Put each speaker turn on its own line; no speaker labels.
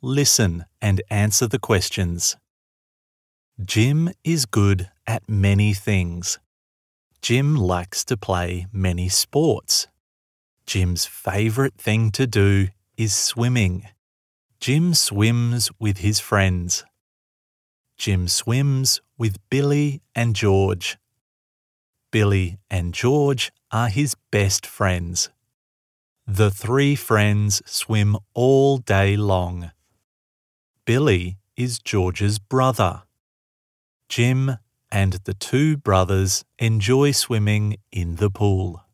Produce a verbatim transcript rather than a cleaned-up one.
listen and answer the questions. Jim is good at many things. Jim likes to play many sports. Jim's favourite thing to do is swimming. Jim swims with his friends. Jim swims with Billy and George. Billy and George are his best friends. The three friends swim all day long. Billy is George's brother. Jim and the two brothers enjoy swimming in the pool.